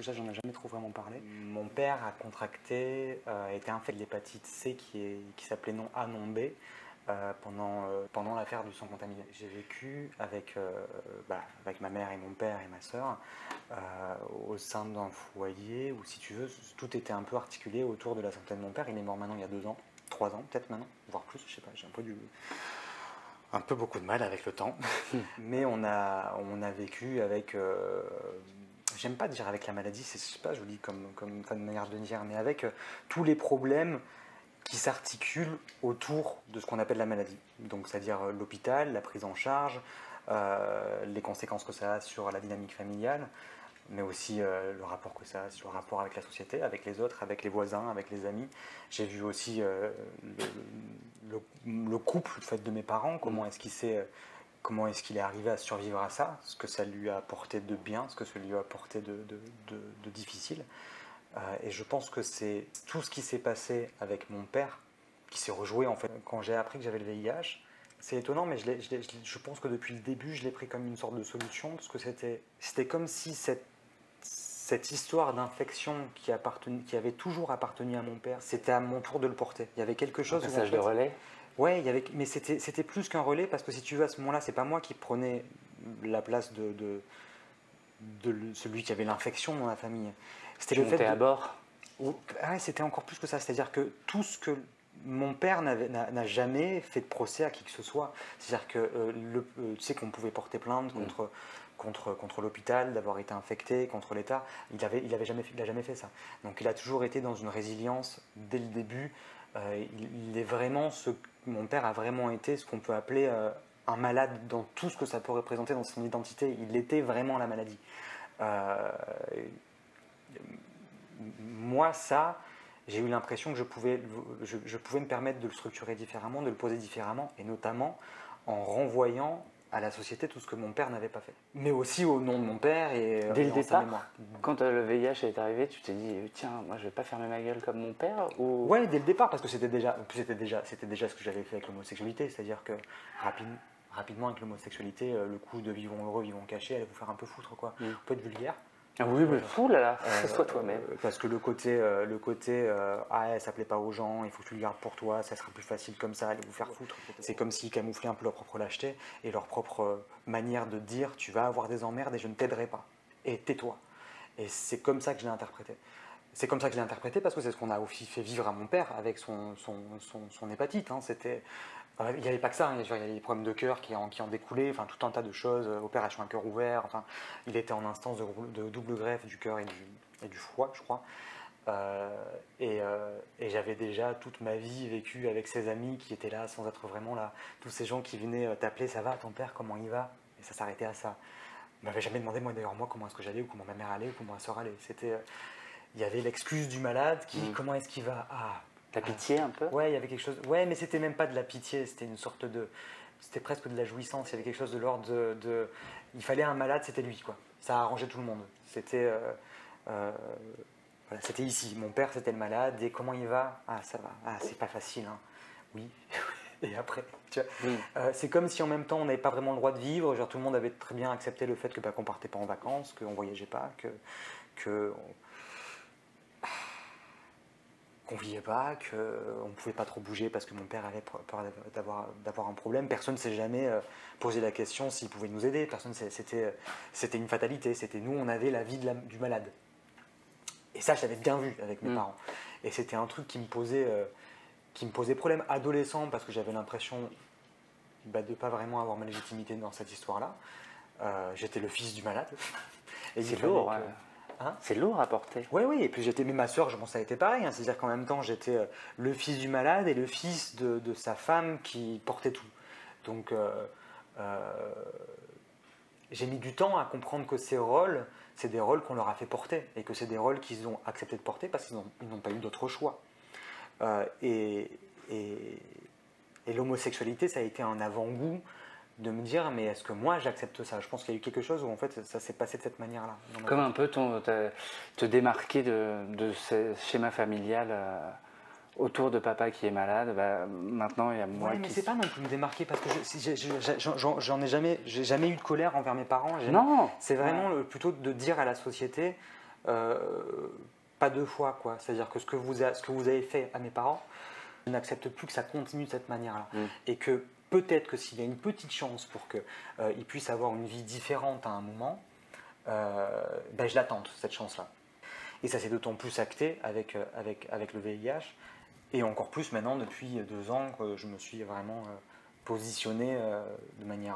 que ça, j'en ai jamais trop vraiment parlé. Mon père a contracté, était infecté de l'hépatite C qui s'appelait non A, non B, pendant l'affaire du sang contaminé. J'ai vécu avec ma mère et mon père et ma sœur au sein d'un foyer où, si tu veux, tout était un peu articulé autour de la santé de mon père. Il est mort maintenant il y a 2 ans, 3 ans peut-être maintenant, voire plus, je sais pas, j'ai un peu beaucoup de mal avec le temps. Mais on a vécu avec, j'aime pas dire avec la maladie, c'est pas joli comme manière de dire, mais avec tous les problèmes qui s'articulent autour de ce qu'on appelle la maladie. Donc, c'est-à-dire l'hôpital, la prise en charge, les conséquences que ça a sur la dynamique familiale, mais aussi le rapport que ça a sur le rapport avec la société, avec les autres, avec les voisins, avec les amis. J'ai vu aussi le couple, le fait de mes parents, comment est-ce qu'il est arrivé à survivre à ça, ce que ça lui a apporté de bien, ce que ça lui a apporté de difficile. Et je pense que c'est tout ce qui s'est passé avec mon père qui s'est rejoué en fait. Quand j'ai appris que j'avais le VIH, c'est étonnant, mais je pense que depuis le début, je l'ai pris comme une sorte de solution, parce que c'était comme si cette histoire d'infection qui avait toujours appartenu à mon père, c'était à mon tour de le porter. Il y avait quelque chose... Un passage de relais. Ouais, mais c'était plus qu'un relais, parce que si tu veux, à ce moment-là, c'est pas moi qui prenais la place de celui qui avait l'infection dans la famille. C'était le fait à bord. Ouais, c'était encore plus que ça. C'est-à-dire que tout ce que mon père n'a jamais fait de procès à qui que ce soit. C'est-à-dire que tu sais qu'on pouvait porter plainte contre l'hôpital d'avoir été infecté, contre l'État. Il avait jamais fait ça. Donc il a toujours été dans une résilience dès le début. Mon père a vraiment été ce qu'on peut appeler un malade dans tout ce que ça peut représenter dans son identité. Il était vraiment la maladie. Moi, ça, j'ai eu l'impression que je pouvais me permettre de le structurer différemment, de le poser différemment, et notamment en renvoyant à la société tout ce que mon père n'avait pas fait. Mais aussi au nom de mon père et dès le en sa départ, mémoire. Quand le VIH est arrivé, tu t'es dit tiens, moi je vais pas fermer ma gueule comme mon père ou... Ouais, dès le départ, parce que c'était déjà ce que j'avais fait avec l'homosexualité, c'est-à-dire que rapidement avec l'homosexualité, le coup de vivons heureux, vivons cachés, allait vous faire un peu foutre, quoi. Un peu de vulgaire. Ah oui, mais fou là, sois toi-même. Parce que le côté elle ça plaît pas aux gens, il faut que tu le gardes pour toi, ça sera plus facile comme ça, allez vous faire foutre. C'est comme s'ils camouflaient un peu leur propre lâcheté et leur propre manière de dire tu vas avoir des emmerdes et je ne t'aiderai pas. Et tais-toi. Et c'est comme ça que je l'ai interprété. C'est comme ça que je l'ai interprété parce que c'est ce qu'on a aussi fait vivre à mon père avec son hépatite. Hein. Il n'y avait pas que ça, il y avait des problèmes de cœur qui en découlaient, enfin, tout un tas de choses, opération à cœur ouvert, enfin, il était en instance de double greffe du cœur et du foie, je crois. Et j'avais déjà toute ma vie vécu avec ses amis qui étaient là sans être vraiment là. Tous ces gens qui venaient t'appeler, ça va ton père, comment il va? Et ça s'arrêtait à ça. Il ne m'avait jamais demandé, moi d'ailleurs, comment est-ce que j'allais, ou comment ma mère allait, ou comment ma soeur allait. Il y avait l'excuse du malade qui, comment est-ce qu'il va? La pitié un peu? Ouais, il y avait quelque chose. Ouais, mais c'était même pas de la pitié, c'était une sorte de. C'était presque de la jouissance. Il y avait quelque chose de l'ordre de. Il fallait un malade, c'était lui, quoi. Ça arrangeait tout le monde. Voilà, c'était ici. Mon père, c'était le malade. Et comment il va? Ça va. C'est pas facile, hein. Oui. Et après, tu vois. C'est comme si en même temps, on n'avait pas vraiment le droit de vivre. Genre, tout le monde avait très bien accepté le fait qu'on partait pas en vacances, qu'on voyageait pas, qu'on vivait pas, qu'on ne pouvait pas trop bouger parce que mon père avait peur d'avoir un problème. Personne ne s'est jamais posé la question s'il pouvait nous aider. C'était une fatalité. C'était nous, on avait la vie du malade. Et ça, je l'avais bien vu avec mes parents. Et c'était un truc qui me posait problème. Adolescent, parce que j'avais l'impression de ne pas vraiment avoir ma légitimité dans cette histoire-là. J'étais le fils du malade. Et c'est lourd, hein? C'est lourd à porter. Oui, et puis mais ma soeur, ça a été pareil, hein. C'est-à-dire qu'en même temps, j'étais le fils du malade et le fils de sa femme qui portait tout. Donc, j'ai mis du temps à comprendre que ces rôles, c'est des rôles qu'on leur a fait porter et que c'est des rôles qu'ils ont accepté de porter parce qu'ils n'ont pas eu d'autre choix. Et l'homosexualité, ça a été un avant-goût de me dire mais est-ce que moi j'accepte ça? Je pense qu'il y a eu quelque chose où en fait ça s'est passé de cette manière-là. Comme un peu te démarquer de ce schéma familial autour de papa qui est malade. Maintenant il y a moi mais c'est pas non plus me démarquer parce que j'ai jamais eu de colère envers mes parents. Non. C'est vraiment plutôt de dire à la société pas deux fois, quoi. C'est-à-dire que ce que vous avez fait à mes parents, je n'accepte plus que ça continue de cette manière-là. Et que peut-être que s'il y a une petite chance pour qu'ils puissent avoir une vie différente à un moment, ben je l'attends, cette chance-là. Et ça s'est d'autant plus acté avec le VIH, et encore plus maintenant depuis 2 ans que je me suis vraiment positionné de manière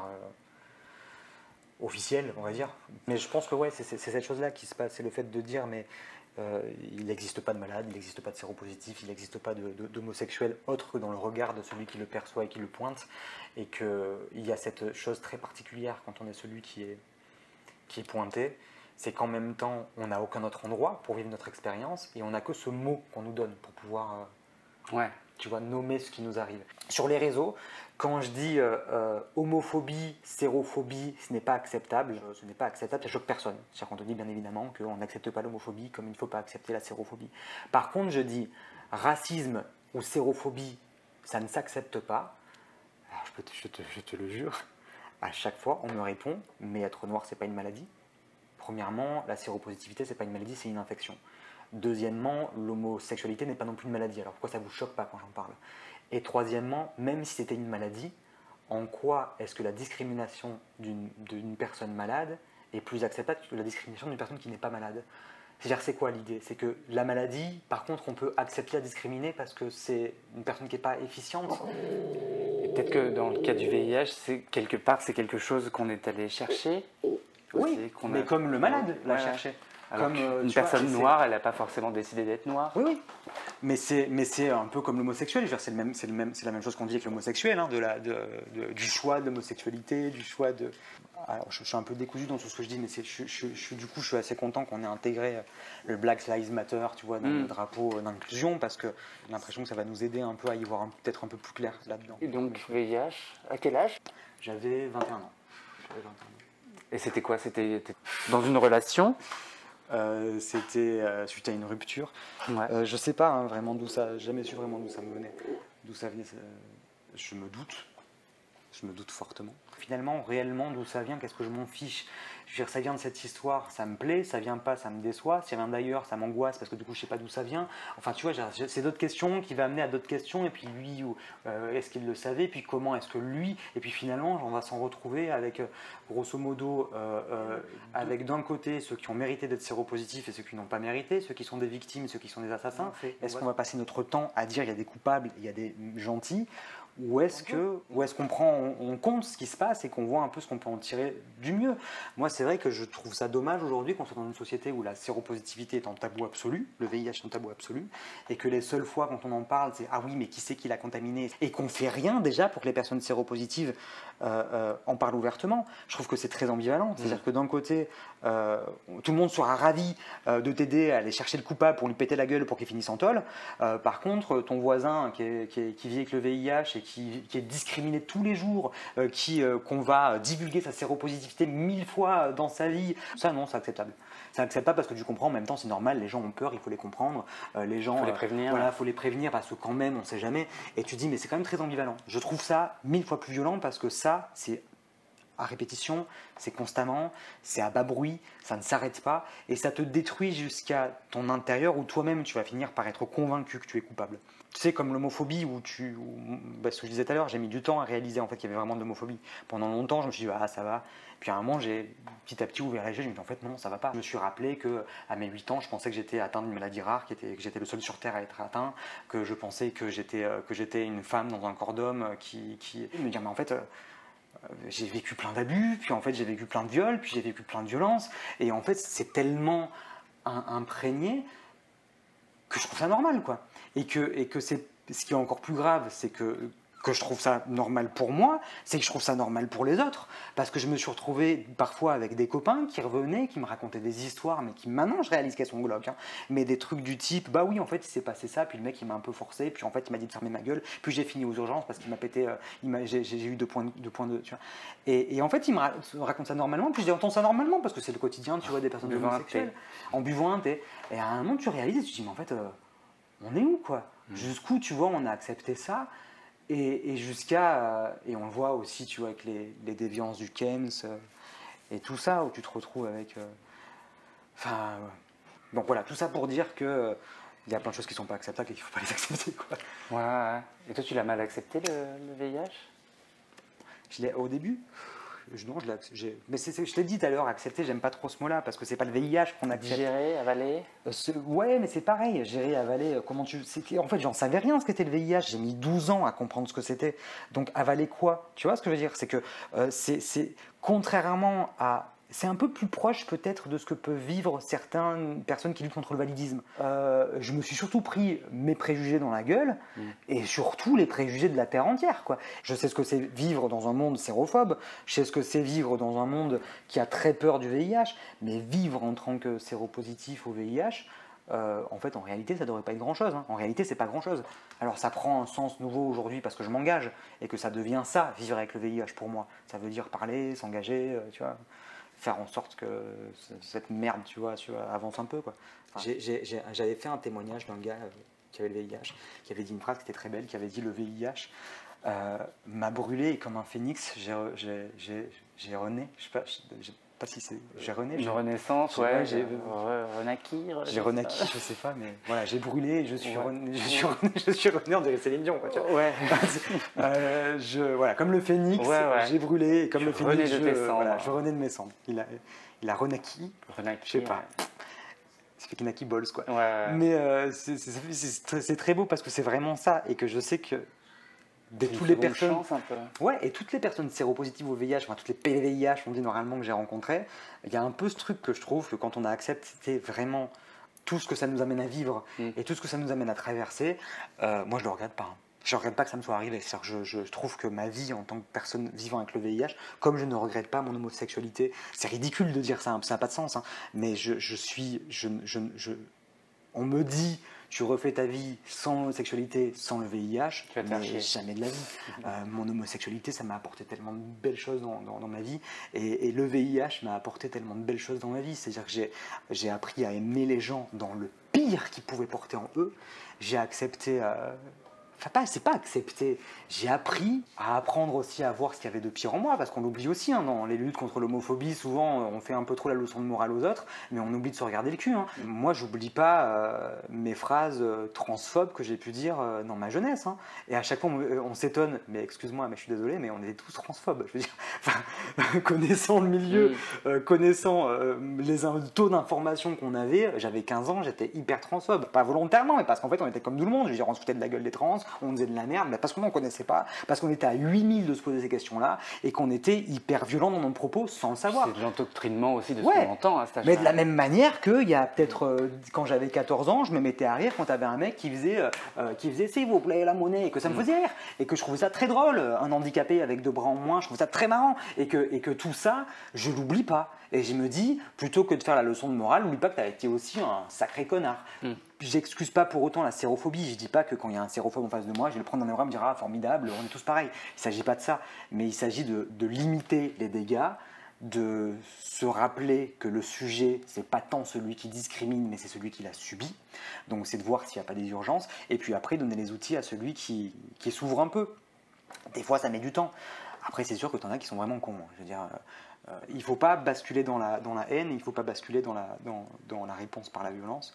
officielle, on va dire. Mais je pense que ouais, c'est cette chose-là qui se passe, c'est le fait de dire mais il n'existe pas de malade, il n'existe pas de séropositif, il n'existe pas d'homosexuel autre que dans le regard de celui qui le perçoit et qui le pointe, et qu'il y a cette chose très particulière quand on est celui qui est pointé, c'est qu'en même temps, on n'a aucun autre endroit pour vivre notre expérience, et on n'a que ce mot qu'on nous donne pour pouvoir tu vois, nommer ce qui nous arrive. Sur les réseaux, quand je dis homophobie, sérophobie, ce n'est pas acceptable, ça choque personne. C'est-à-dire qu'on te dit bien évidemment qu'on n'accepte pas l'homophobie comme il ne faut pas accepter la sérophobie. Par contre, je dis racisme ou sérophobie, ça ne s'accepte pas. Alors, je te le jure, à chaque fois, on me répond, mais être noir, c'est pas une maladie. Premièrement, la séropositivité, c'est pas une maladie, c'est une infection. Deuxièmement, l'homosexualité n'est pas non plus une maladie. Alors pourquoi ça ne vous choque pas quand j'en parle? Et troisièmement, même si c'était une maladie, en quoi est-ce que la discrimination d'une personne malade est plus acceptable que la discrimination d'une personne qui n'est pas malade? C'est-à-dire, c'est quoi l'idée? C'est que la maladie, par contre, on peut accepter la discriminer parce que c'est une personne qui n'est pas efficiente. Et peut-être que dans le cas du VIH, quelque part, c'est quelque chose qu'on est allé chercher. Oui, mais comme le malade l'a cherché. Alors une personne noire, elle n'a pas forcément décidé d'être noire. Oui. Mais c'est un peu comme l'homosexuel. C'est la même chose qu'on dit avec l'homosexuel, hein, du choix de l'homosexualité, du choix de... Alors, je suis un peu décousu dans tout ce que je dis, mais du coup, je suis assez content qu'on ait intégré le Black Lives Matter, tu vois, dans le drapeau d'inclusion, parce que j'ai l'impression que ça va nous aider un peu à y voir peut-être un peu plus clair là-dedans. Et donc, VIH, à quel âge? J'avais 21 ans. Et c'était quoi? C'était dans une relation? C'était suite à une rupture. Ouais. Je sais pas vraiment d'où ça, jamais su vraiment d'où ça me venait, d'où ça venait. Je me doute fortement. Finalement, réellement, d'où ça vient, qu'est-ce que je m'en fiche? Je veux dire, ça vient de cette histoire, ça me plaît, ça vient pas, ça me déçoit. Si ça vient d'ailleurs, ça m'angoisse parce que du coup, je sais pas d'où ça vient. Enfin, tu vois, c'est d'autres questions qui vont amener à d'autres questions. Et puis lui, est-ce qu'il le savait? Et puis comment est-ce que lui? Et puis finalement, on va s'en retrouver avec, grosso modo, avec d'un côté ceux qui ont mérité d'être séropositifs et ceux qui n'ont pas mérité, ceux qui sont des victimes et ceux qui sont des assassins. Est-ce qu'on va passer notre temps à dire il y a des coupables, il y a des gentils? Ou est-ce qu'on prend en compte ce qui se passe et qu'on voit un peu ce qu'on peut en tirer du mieux? Moi, c'est vrai que je trouve ça dommage aujourd'hui qu'on soit dans une société où la séropositivité est en tabou absolu, le VIH est en tabou absolu, et que les seules fois quand on en parle, c'est « Ah oui, mais qui c'est qui l'a contaminé ?» et qu'on ne fait rien déjà pour que les personnes séropositives en parlent ouvertement. Je trouve que c'est très ambivalent. C'est-à-dire que d'un côté, tout le monde sera ravi de t'aider à aller chercher le coupable pour lui péter la gueule pour qu'il finisse en tôle. Par contre, ton voisin qui vit avec le VIH et qui est discriminé tous les jours, qu'on va divulguer sa séropositivité 1000 fois dans sa vie, ça non, c'est acceptable. C'est acceptable parce que tu comprends, en même temps c'est normal, les gens ont peur, il faut les comprendre, les gens, faut les prévenir. Voilà, faut les prévenir parce que quand même on sait jamais, et tu te dis mais c'est quand même très ambivalent. Je trouve ça 1000 fois plus violent parce que ça c'est à répétition, c'est constamment, c'est à bas bruit, ça ne s'arrête pas et ça te détruit jusqu'à ton intérieur où toi-même tu vas finir par être convaincu que tu es coupable. Tu sais, comme l'homophobie où ce que je disais tout à l'heure, j'ai mis du temps à réaliser en fait qu'il y avait vraiment de l'homophobie. Pendant longtemps, je me suis dit ah ça va. Puis à un moment, j'ai petit à petit ouvert les yeux, je me suis dit en fait non, ça va pas. Je me suis rappelé que à mes 8 ans, je pensais que j'étais atteint d'une maladie rare, que j'étais le seul sur terre à être atteint, que je pensais que j'étais une femme dans un corps d'homme qui me dire mais en fait j'ai vécu plein d'abus, puis en fait j'ai vécu plein de viols, puis j'ai vécu plein de violences, et en fait c'est tellement imprégné que je trouve ça normal, quoi. Et que c'est ce qui est encore plus grave, c'est que je trouve ça normal pour moi, c'est que je trouve ça normal pour les autres, parce que je me suis retrouvé parfois avec des copains qui revenaient, qui me racontaient des histoires, mais qui maintenant je réalise qu'elles sont glauques, hein, mais des trucs du type, bah oui en fait il s'est passé ça, puis le mec il m'a un peu forcé, puis en fait il m'a dit de fermer ma gueule, puis j'ai fini aux urgences parce qu'il m'a pété, j'ai eu 2 points de, tu vois. Et en fait il me raconte ça normalement, puis j'entends ça normalement, parce que c'est le quotidien, tu vois, des personnes homosexuelles, en buvant un thé, et à un moment tu réalises et tu te dis mais en fait on est où, quoi? Jusqu'où, tu vois, on a accepté ça? Et et on le voit aussi, tu vois, avec les déviances du Kems et tout ça, où tu te retrouves avec... Donc voilà, tout ça pour dire que il y a plein de choses qui ne sont pas acceptables et qu'il ne faut pas les accepter, quoi. Ouais. Et toi, tu l'as mal accepté, le VIH? Au début, non, mais je l'ai dit tout à l'heure, accepter, j'aime pas trop ce mot-là, parce que c'est pas le VIH qu'on accepte. Digérer, avaler? Ouais, mais c'est pareil, gérer, avaler, en fait, j'en savais rien ce qu'était le VIH, j'ai mis 12 ans à comprendre ce que c'était. Donc, avaler quoi? Tu vois ce que je veux dire? C'est que c'est contrairement à... C'est un peu plus proche peut-être de ce que peuvent vivre certaines personnes qui luttent contre le validisme. Je me suis surtout pris mes préjugés dans la gueule et surtout les préjugés de la terre entière, quoi. Je sais ce que c'est vivre dans un monde sérophobe, je sais ce que c'est vivre dans un monde qui a très peur du VIH, mais vivre en tant que séropositif au VIH, en fait, en réalité, ça ne devrait pas être grand-chose. Hein. En réalité, c'est pas grand-chose. Alors, ça prend un sens nouveau aujourd'hui parce que je m'engage et que ça devient ça, vivre avec le VIH pour moi. Ça veut dire parler, s'engager, tu vois, faire en sorte que cette merde, tu vois, avance un peu, quoi. Enfin, j'avais fait un témoignage d'un gars qui avait le VIH, qui avait dit une phrase qui était très belle, qui avait dit: le VIH m'a brûlé et comme un phénix, j'ai rené. Je sais pas si c'est. J'ai rené. Une renaissance, ouais. Renaquis. J'ai renaquis, je sais pas, mais voilà, j'ai brûlé et je suis rené, on dirait Céline Dion, quoi, tu vois. Ouais. Voilà, comme le phénix, j'ai brûlé et comme le phénix, je renais de mes cendres. Il a renaquis, je sais pas. C'est fait Naki Balls, quoi. Ouais. Mais c'est très beau parce que c'est vraiment ça et que je sais que toutes les personnes, un peu. Ouais, et toutes les personnes séropositives au VIH, enfin toutes les PVIH, on dit normalement, que j'ai rencontrées, il y a un peu ce truc que je trouve que quand on a accepté vraiment tout ce que ça nous amène à vivre et tout ce que ça nous amène à traverser, moi je le regrette pas. Hein. Je ne regrette pas que ça me soit arrivé. Je trouve que ma vie en tant que personne vivant avec le VIH, comme je ne regrette pas mon homosexualité, c'est ridicule de dire ça, hein, ça n'a pas de sens, hein, mais on me dit: tu refais ta vie sans homosexualité, sans le VIH, mais jamais de la vie. Mon homosexualité, ça m'a apporté tellement de belles choses dans ma vie, et le VIH m'a apporté tellement de belles choses dans ma vie. C'est-à-dire que j'ai appris à aimer les gens dans le pire qu'ils pouvaient porter en eux. J'ai accepté... Enfin, c'est pas accepté. J'ai appris à apprendre aussi à voir ce qu'il y avait de pire en moi, parce qu'on l'oublie aussi, hein, dans les luttes contre l'homophobie, souvent on fait un peu trop la leçon de morale aux autres, mais on oublie de se regarder le cul. Hein. Moi, j'oublie pas mes phrases transphobes que j'ai pu dire dans ma jeunesse. Hein. Et à chaque fois, on s'étonne, mais excuse-moi, mais je suis désolé, mais on est tous transphobes. Je veux dire, enfin, connaissant le milieu, connaissant les taux d'information qu'on avait, j'avais 15 ans, j'étais hyper transphobe. Pas volontairement, mais parce qu'en fait, on était comme tout le monde. Je veux dire, on se foutait de la gueule des trans, on disait de la merde, mais parce qu'on n'en connaissait pas, parce qu'on était à 8000 de se poser ces questions-là, et qu'on était hyper violent dans nos propos sans le savoir. C'est de l'endoctrinement aussi de ce qu'on entend à cet âge-là. Mais de la même manière qu'il y a peut-être, quand j'avais 14 ans, je me mettais à rire quand t'avais un mec qui faisait s'il vous plaît la monnaie, et que ça me faisait rire, et que je trouvais ça très drôle, un handicapé avec 2 bras en moins, je trouvais ça très marrant, et que tout ça, je l'oublie pas. Et je me dis, plutôt que de faire la leçon de morale, n'oublie pas que tu as été aussi un sacré connard. J'excuse pas pour autant la sérophobie. Je dis pas que quand il y a un sérophobe en face de moi, je vais le prendre dans mes bras et me dire: ah, formidable, on est tous pareils. Il s'agit pas de ça. Mais il s'agit de limiter les dégâts, de se rappeler que le sujet, c'est pas tant celui qui discrimine, mais c'est celui qui l'a subi. Donc c'est de voir s'il n'y a pas des urgences. Et puis après, donner les outils à celui qui s'ouvre un peu. Des fois, ça met du temps. Après, c'est sûr que tu en as qui sont vraiment cons. Je veux dire, il ne faut pas basculer dans la haine, il ne faut pas basculer dans la réponse par la violence,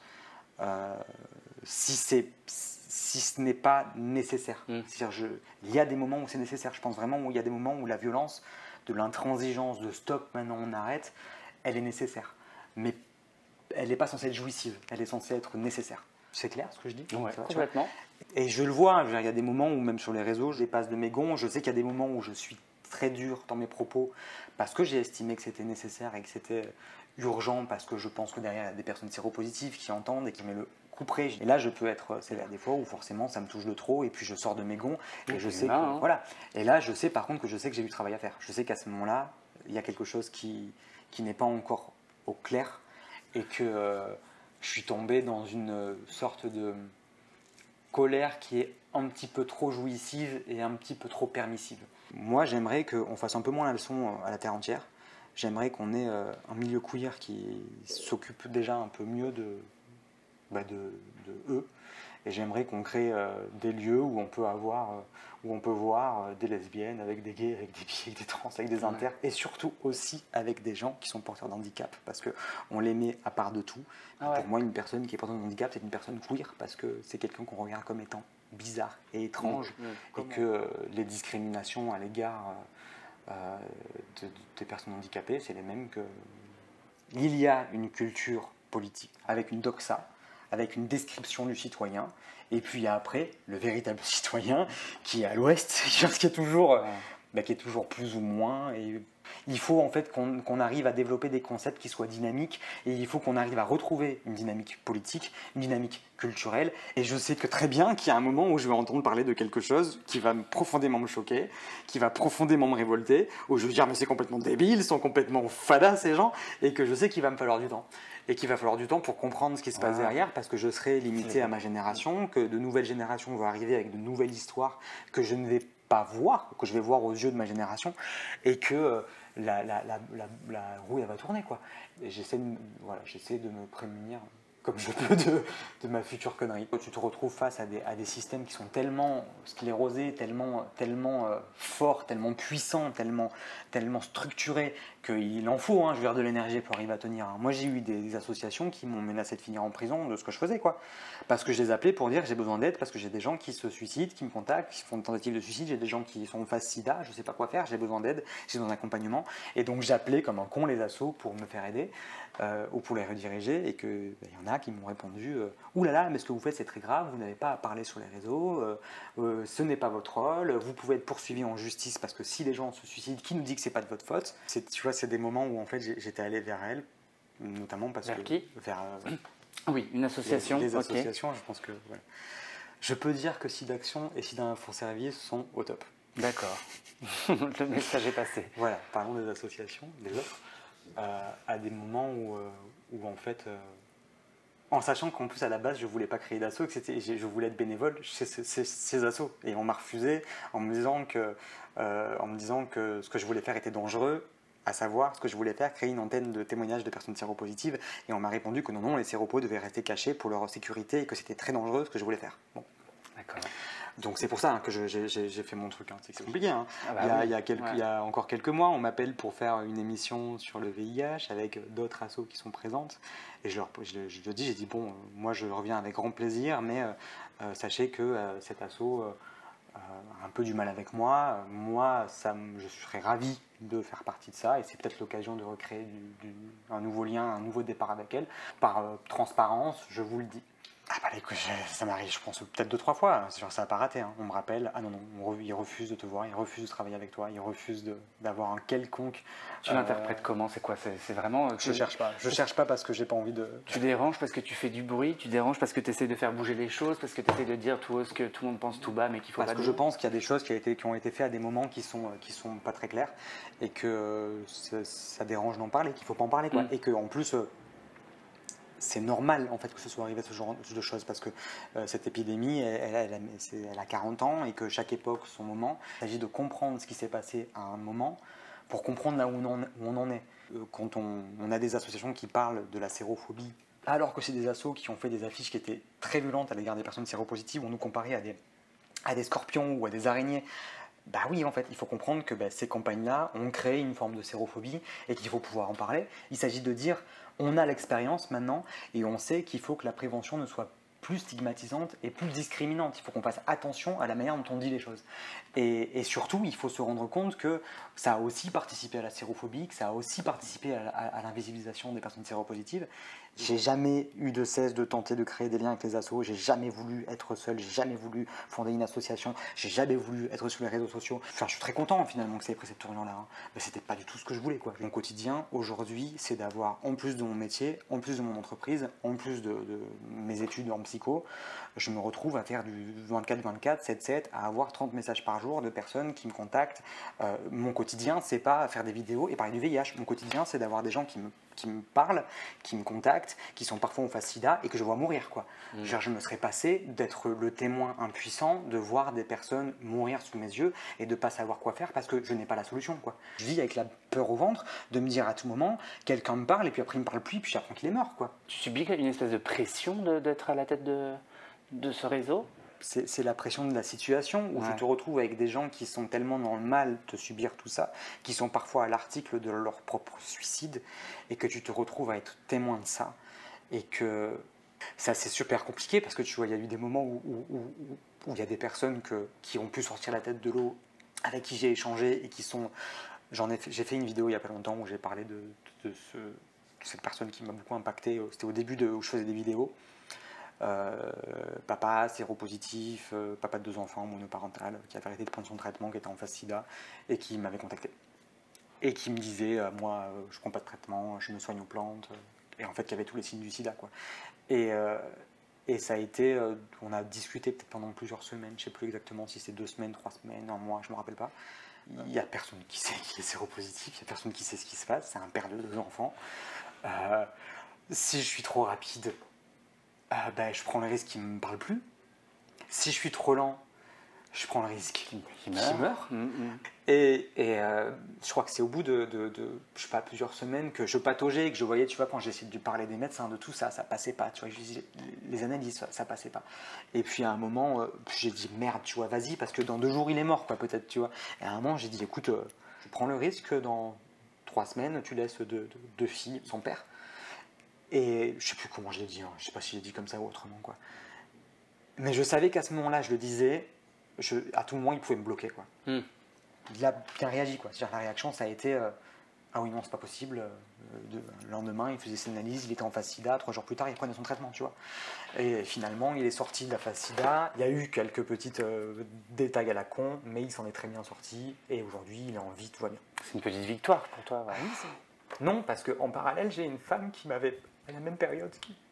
si ce n'est pas nécessaire. C'est-à-dire, il y a des moments où c'est nécessaire. Je pense vraiment où il y a des moments où la violence, de l'intransigeance, de stop, maintenant on arrête, elle est nécessaire. Mais elle n'est pas censée être jouissive, elle est censée être nécessaire. C'est clair ce que je dis? Ouais, complètement. Et je le vois, il y a des moments où même sur les réseaux, je dépasse de mes gonds. Je sais qu'il y a des moments où je suis très dur dans mes propos parce que j'ai estimé que c'était nécessaire et que c'était urgent, parce que je pense que derrière il y a des personnes séropositives qui entendent et qui me le couperaient. Et là je peux être sévère des fois où forcément ça me touche de trop et puis je sors de mes gonds et je sais que, voilà. Et là je sais par contre que je sais que j'ai du travail à faire. Je sais qu'à ce moment-là il y a quelque chose qui n'est pas encore au clair et que je suis tombé dans une sorte de colère qui est un petit peu trop jouissive et un petit peu trop permissive. Moi, j'aimerais qu'on fasse un peu moins la leçon à la terre entière. J'aimerais qu'on ait un milieu queer qui s'occupe déjà un peu mieux de eux Et j'aimerais qu'on crée des lieux où on peut voir des lesbiennes avec des gays, avec des bi, avec des trans, avec des inter, et surtout aussi avec des gens qui sont porteurs d'handicap, parce qu'on les met à part de tout. Pour moi, une personne qui est porteuse de handicap, c'est une personne queer, parce que c'est quelqu'un qu'on regarde comme étant bizarre et étrange, et que les discriminations à l'égard des personnes handicapées, c'est les mêmes que... Il y a une culture politique, avec une doxa, avec une description du citoyen, et puis après, le véritable citoyen qui est à l'ouest, qui est toujours plus ou moins. Et il faut en fait qu'on arrive à développer des concepts qui soient dynamiques, et il faut qu'on arrive à retrouver une dynamique politique, une dynamique culturelle. Et je sais que très bien qu'il y a un moment où je vais entendre parler de quelque chose qui va profondément me choquer, qui va profondément me révolter, où je vais dire mais c'est complètement débile, ils sont complètement fadas ces gens, et que je sais qu'il va me falloir du temps. Et qu'il va falloir du temps pour comprendre ce qui se passe derrière, parce que je serai limité à ma génération, que de nouvelles générations vont arriver avec de nouvelles histoires que je ne vais pas voir, que je vais voir aux yeux de ma génération, et que la roue elle va tourner, quoi. Et j'essaie de me prémunir comme je peux de ma future connerie. Tu te retrouves face à des systèmes qui sont tellement sclérosés, tellement forts, tellement puissants, tellement structurés, qu'il en faut, je veux dire, de l'énergie pour arriver à tenir. Moi, j'ai eu des associations qui m'ont menacé de finir en prison de ce que je faisais, quoi. Parce que je les appelais pour dire j'ai besoin d'aide, parce que j'ai des gens qui se suicident, qui me contactent, qui font une tentative de suicide, j'ai des gens qui sont en phase sida, je ne sais pas quoi faire, j'ai besoin d'aide, j'ai besoin d'accompagnement. Et donc, j'appelais comme un con les assos pour me faire aider. Ou pour les rediriger, et qu'il y en a qui m'ont répondu ouh là là, mais ce que vous faites c'est très grave, vous n'avez pas à parler sur les réseaux, ce n'est pas votre rôle, vous pouvez être poursuivi en justice parce que si les gens se suicident, qui nous dit que c'est pas de votre faute? Tu vois, c'est des moments où en fait j'étais allé vers elle, notamment parce vers que qui? Vers oui, une association. Les associations, je pense que voilà. Je peux dire que SIDAction et SIDA Info Service sont au top. D'accord. Le message est passé. Voilà, parlons des associations, des autres. À des moments où en fait, en sachant qu'en plus à la base je voulais pas créer d'asso, je voulais être bénévole chez ces assos, et on m'a refusé en me disant que ce que je voulais faire était dangereux, à savoir ce que je voulais faire, créer une antenne de témoignages de personnes séropositives, et on m'a répondu que non, les séropos devaient rester cachés pour leur sécurité et que c'était très dangereux ce que je voulais faire. Bon. D'accord. Donc c'est pour ça que j'ai fait mon truc. C'est compliqué. Ah bah il y a encore quelques mois, on m'appelle pour faire une émission sur le VIH avec d'autres assos qui sont présentes. Et je le dis, j'ai dit bon, moi je reviens avec grand plaisir, mais sachez que cet asso a un peu du mal avec moi. Je serais ravi de faire partie de ça, et c'est peut-être l'occasion de recréer un nouveau lien, un nouveau départ avec elle. Par transparence, je vous le dis. Ah bah écoute, ça m'arrive, je pense peut-être 2-3 fois, genre ça n'a pas raté. On me rappelle, ah non, il refuse de te voir, il refuse de travailler avec toi, il refuse d'avoir un quelconque... Tu l'interprètes comment? C'est quoi? C'est vraiment... Je cherche pas parce que j'ai pas envie de... Tu déranges parce que tu fais du bruit, tu déranges parce que tu essaies de faire bouger les choses, parce que tu essaies de dire tout haut ce que tout le monde pense tout bas mais qu'il faut pas dire. Parce que je pense qu'il y a des choses qui ont été faites à des moments qui sont pas très clairs, et que ça dérange d'en parler, qu'il faut pas en parler, quoi. Et que en plus... c'est normal en fait que ce soit arrivé ce genre de choses, parce que cette épidémie elle a 40 ans, et que chaque époque son moment. Il s'agit de comprendre ce qui s'est passé à un moment pour comprendre là où on en est. Quand on a des associations qui parlent de la sérophobie, alors que c'est des assos qui ont fait des affiches qui étaient très violentes à l'égard des personnes séropositives, on nous comparait à des scorpions ou à des araignées. Bah oui, en fait, il faut comprendre que ces campagnes-là ont créé une forme de sérophobie, et qu'il faut pouvoir en parler. Il s'agit de dire, on a l'expérience maintenant, et on sait qu'il faut que la prévention ne soit plus stigmatisante et plus discriminante. Il faut qu'on fasse attention à la manière dont on dit les choses. Et surtout, il faut se rendre compte que ça a aussi participé à la sérophobie, que ça a aussi participé à l'invisibilisation des personnes séropositives. J'ai jamais eu de cesse de tenter de créer des liens avec les assos, j'ai jamais voulu être seul, j'ai jamais voulu fonder une association, j'ai jamais voulu être sur les réseaux sociaux. Enfin, je suis très content finalement que ça ait pris cette tournure-là, mais c'était pas du tout ce que je voulais, quoi. Mon quotidien aujourd'hui, c'est d'avoir, en plus de mon métier, en plus de mon entreprise, en plus de mes études en psycho, je me retrouve à faire du 24-24, 7-7, à avoir 30 messages par jour de personnes qui me contactent. Mon quotidien, c'est pas faire des vidéos et parler du VIH. Mon quotidien, c'est d'avoir des gens qui me parlent, qui me contactent, qui sont parfois en phase sida, et que je vois mourir, quoi. Genre, je me serais passé d'être le témoin impuissant, de voir des personnes mourir sous mes yeux et de pas savoir quoi faire parce que je n'ai pas la solution, quoi. Je vis avec la peur au ventre de me dire à tout moment, quelqu'un me parle et puis après il me parle plus, puis j'apprends qu'il est mort, quoi. Tu subis une espèce de pression d'être à la tête de ce réseau? C'est la pression de la situation où tu te retrouves avec des gens qui sont tellement dans le mal de subir tout ça, qui sont parfois à l'article de leur propre suicide, et que tu te retrouves à être témoin de ça. Et que ça, c'est super compliqué parce que tu vois, il y a eu des moments où il y a des personnes qui ont pu sortir la tête de l'eau, avec qui j'ai échangé et qui sont. J'ai fait une vidéo il n'y a pas longtemps où j'ai parlé de cette personne qui m'a beaucoup impacté. C'était au début où je faisais des vidéos. Papa séropositif, papa de 2 enfants, monoparental, qui avait arrêté de prendre son traitement, qui était en phase sida, et qui m'avait contacté. Et qui me disait, moi, je prends pas de traitement, je me soigne aux plantes, et en fait, il y avait tous les signes du sida, quoi. Et ça a été, on a discuté peut-être pendant plusieurs semaines, je sais plus exactement si c'est 2 semaines, 3 semaines, un mois, je me rappelle pas. Il n'y a personne qui sait qu'il est séropositif, il n'y a personne qui sait ce qui se passe, c'est un père de 2 enfants. Si je suis trop rapide, je prends le risque qu'il ne me parle plus. Si je suis trop lent, je prends le risque qu'il meurt. Et je crois que c'est au bout de je sais pas, plusieurs semaines que je pataugeais et que je voyais, tu vois, quand j'essayais de lui parler des médecins, de tout ça, ça passait pas. Tu vois, les analyses, ça passait pas. Et puis à un moment, j'ai dit merde, tu vois, vas-y, parce que dans 2 jours, il est mort, quoi, peut-être, tu vois. Et à un moment, j'ai dit, écoute, je prends le risque que dans 3 semaines, tu laisses 2 filles sans père. Et je sais plus comment je l'ai dit, hein. Je sais pas si j'ai dit comme ça ou autrement, quoi. Mais je savais qu'à ce moment-là, je le disais, à tout moment, il pouvait me bloquer, quoi. Il a bien réagi, quoi. C'est-à-dire, la réaction, ça a été ah oui, non, c'est pas possible. Le lendemain, il faisait ses analyses, il était en phase sida. 3 jours plus tard, il prenait son traitement, tu vois. Et finalement, il est sorti de la phase sida. Il y a eu quelques petites détails à la con, mais il s'en est très bien sorti. Et aujourd'hui, il est en vie, tout va bien. C'est une petite victoire pour toi. Ouais. Oui, non, parce qu'en parallèle, j'ai une femme qui m'avait, à la même période,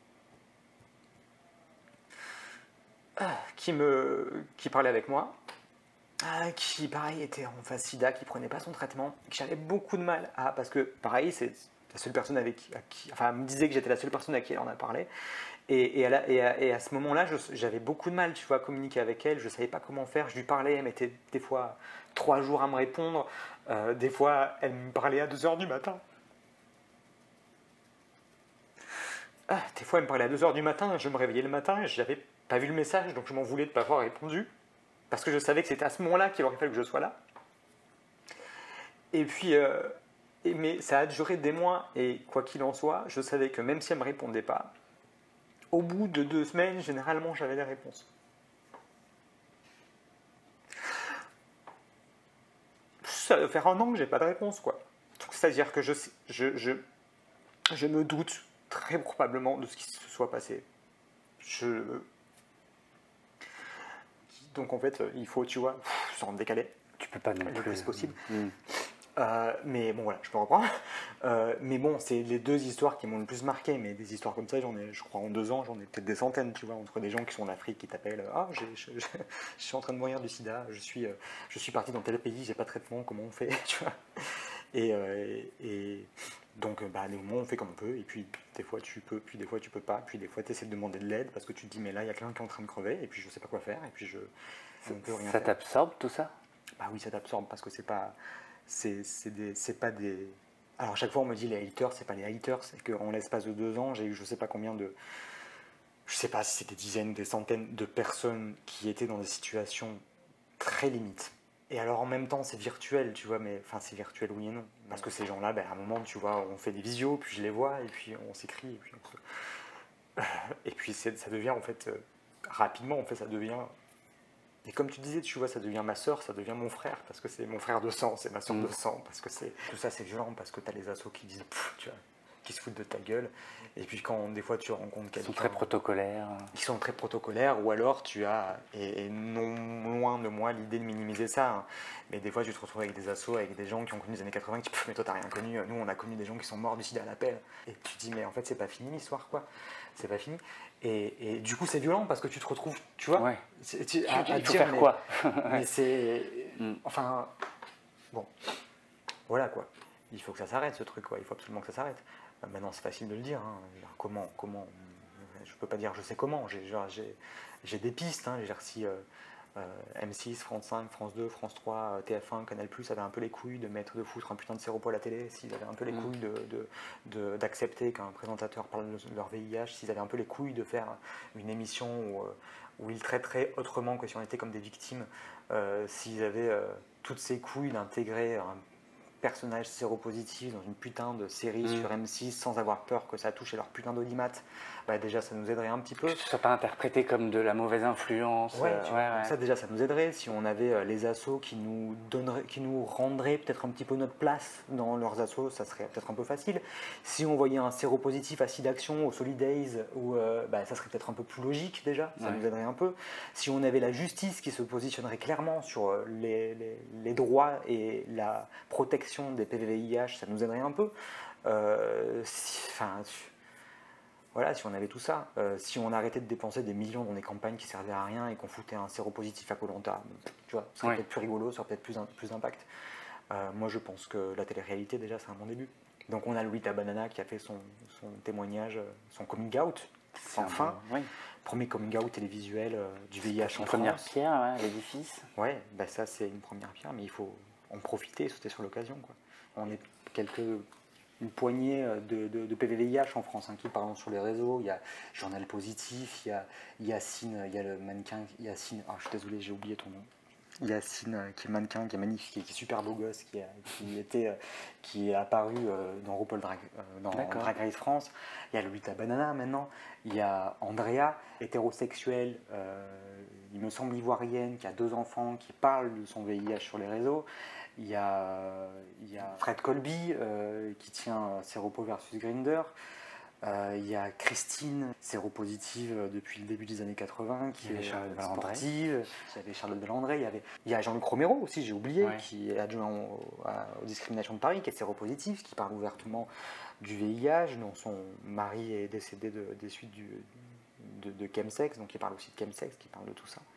qui parlait avec moi, qui, pareil, était en phase sida, qui prenait pas son traitement, que j'avais beaucoup de mal à... Parce que, pareil, c'est la seule personne enfin, elle me disait que j'étais la seule personne à qui elle en a parlé. Et à ce moment-là, j'avais beaucoup de mal, tu vois, à communiquer avec elle. Je savais pas comment faire. Je lui parlais, elle mettait des fois 3 jours à me répondre. Des fois, elle me parlait à 2h du matin. Des fois, elle me parlait à 2h du matin, je me réveillais le matin et je n'avais pas vu le message, donc je m'en voulais de ne pas avoir répondu, parce que je savais que c'était à ce moment-là qu'il aurait fallu que je sois là. Et puis, mais ça a duré des mois, et quoi qu'il en soit, je savais que même si elle ne me répondait pas, au bout de 2 semaines, généralement, j'avais des réponses. Ça va faire 1 an que j'ai pas de réponse, quoi. C'est-à-dire que je me doute très probablement de ce qui se soit passé. Donc en fait, il faut, tu vois, se rendre décalé. Tu peux pas non plus. Le plus possible. Mais bon, voilà, je peux reprendre. Mais bon, c'est les 2 histoires qui m'ont le plus marqué. Mais des histoires comme ça, j'en ai, je crois, en 2 ans, j'en ai peut-être des centaines, tu vois, entre des gens qui sont en Afrique qui t'appellent. Je suis en train de mourir du sida, je suis parti dans tel pays, j'ai pas de traitement, comment on fait, tu vois. Et donc, les moments, on fait comme on peut, et puis des fois tu peux, puis des fois tu peux pas, puis des fois tu essaies de demander de l'aide parce que tu te dis, mais là il y a quelqu'un qui est en train de crever, et puis je sais pas quoi faire, et puis on peut rien Ça faire. t'absorbe tout ça? Bah oui, ça t'absorbe parce que c'est pas des. Alors, à chaque fois, on me dit les haters, c'est pas les haters, c'est qu'en l'espace de 2 ans, j'ai eu je sais pas combien de. Je sais pas si c'était des dizaines, des centaines de personnes qui étaient dans des situations très limites. Et alors en même temps c'est virtuel, tu vois, mais enfin c'est virtuel oui et non. Parce que ces gens-là, à un moment, tu vois, on fait des visios, puis je les vois, et puis on s'écrit, et puis ça devient en fait, rapidement, en fait, ça devient... Et comme tu disais, tu vois, ça devient ma soeur, ça devient mon frère, parce que c'est mon frère de sang, c'est ma soeur de sang, parce que c'est... Tout ça c'est violent, parce que t'as les assos qui disent, tu vois, qui se foutent de ta gueule, et puis quand des fois tu rencontres quelqu'un... Ils sont très protocolaires. Ils sont très protocolaires, ou alors tu as, et non loin de moi l'idée de minimiser ça, hein, mais des fois tu te retrouves avec des assos, avec des gens qui ont connu les années 80, qui disent mais toi t'as rien connu, nous on a connu des gens qui sont morts du sida à l'appel, et tu te dis mais en fait c'est pas fini l'histoire, quoi, c'est pas fini, et du coup c'est violent parce que tu te retrouves, tu vois, ouais. Il faut faire quoi? Mais c'est, enfin, bon, voilà quoi, il faut que ça s'arrête ce truc, quoi, il faut absolument que ça s'arrête. Maintenant c'est facile de le dire, hein. Comment je peux pas dire je sais comment, j'ai des pistes, hein. Si M6, France 5, France 2, France 3, TF1, Canal+, avaient un peu les couilles de foutre un putain de séropos à la télé, s'ils avaient un peu les couilles d'accepter qu'un présentateur parle de leur VIH, s'ils avaient un peu les couilles de faire une émission où ils traiteraient autrement que si on était comme des victimes, s'ils avaient toutes ces couilles d'intégrer un personnage séropositif dans une putain de série sur M6 sans avoir peur que ça touche leur putain d'audimat, bah déjà ça nous aiderait un petit peu. Que ce soit pas interprété comme de la mauvaise influence. Ça déjà ça nous aiderait si on avait les assos qui nous rendraient peut-être un petit peu notre place dans leurs assos, ça serait peut-être un peu facile. Si on voyait un séropositif à SIDAction au Solidays, ça serait peut-être un peu plus logique déjà, ça nous aiderait un peu. Si on avait la justice qui se positionnerait clairement sur les droits et la protection des PVVIH, ça nous aiderait un peu. Voilà, si on avait tout ça, si on arrêtait de dépenser des millions dans des campagnes qui servaient à rien et qu'on foutait un séropositif à Koh Lanta, tu vois, ça serait peut-être plus rigolo, ça aurait peut-être plus d'impact. Moi, je pense que la télé-réalité, déjà, c'est un bon début. Donc, on a Lolita Banana qui a fait son témoignage, son coming out, enfin. Premier coming out télévisuel du VIH en France. Première pierre, l'édifice. Ouais, bah ça, c'est une première pierre, mais il faut en profiter et sauter sur l'occasion, quoi. On est une poignée de PVVIH en France qui parlent sur les réseaux. Il y a Journal Positif, il y a Yacine, il y a le mannequin Yacine, je suis désolé, j'ai oublié ton nom. Yacine, qui est mannequin, qui est magnifique, qui est super beau gosse, qui est apparu dans RuPaul Drag Race France. Il y a Lolita Banana maintenant. Il y a Andrea, hétérosexuelle, il me semble ivoirienne, qui a 2 enfants, qui parle de son VIH sur les réseaux. Il y a Fred Colby qui tient Séropo versus Grindr. Il y a Christine, séropositive depuis le début des années 80, qui est sportive. Il y avait Charlotte Delandré. Il y a Jean-Luc Romero aussi, j'ai oublié, qui est adjoint aux discriminations de Paris, qui est séropositif, qui parle ouvertement du VIH, dont son mari est décédé des suites de chemsex, donc il parle aussi de chemsex, qui parle de tout ça.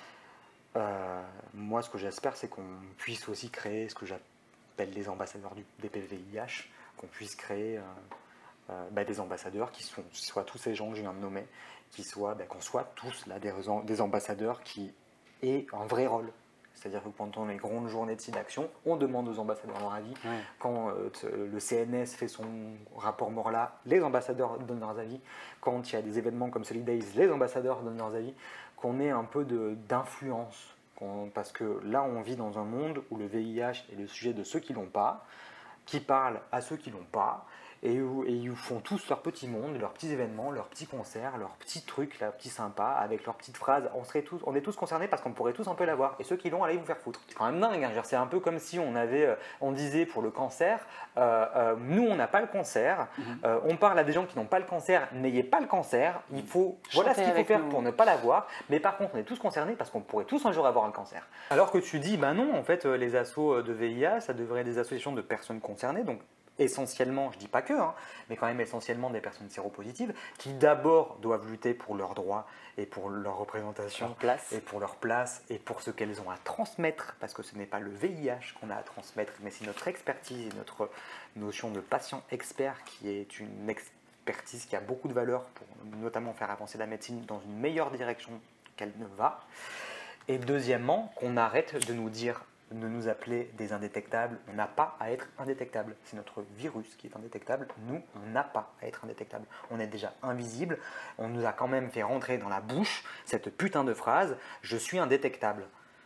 Moi, ce que j'espère, c'est qu'on puisse aussi créer ce que j'appelle les ambassadeurs des PVVIH, qu'on puisse créer des ambassadeurs qui soient tous ces gens que je viens de nommer, qu'on soit tous là des ambassadeurs qui aient un vrai rôle. C'est-à-dire que pendant les grandes journées de SIDAction, on demande aux ambassadeurs leur avis. Quand le CNS fait son rapport Morla, les ambassadeurs donnent leurs avis. Quand il y a des événements comme Solidays, les ambassadeurs donnent leurs avis. Qu'on ait un peu d'influence. Parce que là, on vit dans un monde où le VIH est le sujet de ceux qui l'ont pas, qui parlent à ceux qui l'ont pas, et où ils font tous leur petit monde, leurs petits événements, leurs petits concerts, leurs petits trucs, leurs petits sympas, avec leurs petites phrases. On est tous concernés parce qu'on pourrait tous un peu l'avoir. Et ceux qui l'ont, allez vous faire foutre. C'est quand même dingue. C'est un peu comme si on disait pour le cancer, nous on n'a pas le cancer, on parle à des gens qui n'ont pas le cancer, n'ayez pas le cancer. Voilà ce qu'il faut faire pour ne pas l'avoir. Mais par contre, on est tous concernés parce qu'on pourrait tous un jour avoir un cancer. Alors que tu dis, non, en fait, les assos de VIH, ça devrait être des associations de personnes concernées. Donc essentiellement, je dis pas que, mais quand même essentiellement des personnes séropositives qui d'abord doivent lutter pour leurs droits et pour leur représentation et pour leur place et pour ce qu'elles ont à transmettre, parce que ce n'est pas le VIH qu'on a à transmettre, mais c'est notre expertise et notre notion de patient expert qui est une expertise qui a beaucoup de valeur pour notamment faire avancer la médecine dans une meilleure direction qu'elle ne va. Et deuxièmement, qu'on arrête de nous appeler des indétectables. On n'a pas à être indétectable. C'est notre virus qui est indétectable. Nous, on n'a pas à être indétectable. On est déjà invisible. On nous a quand même fait rentrer dans la bouche cette putain de phrase « je suis indétectable ».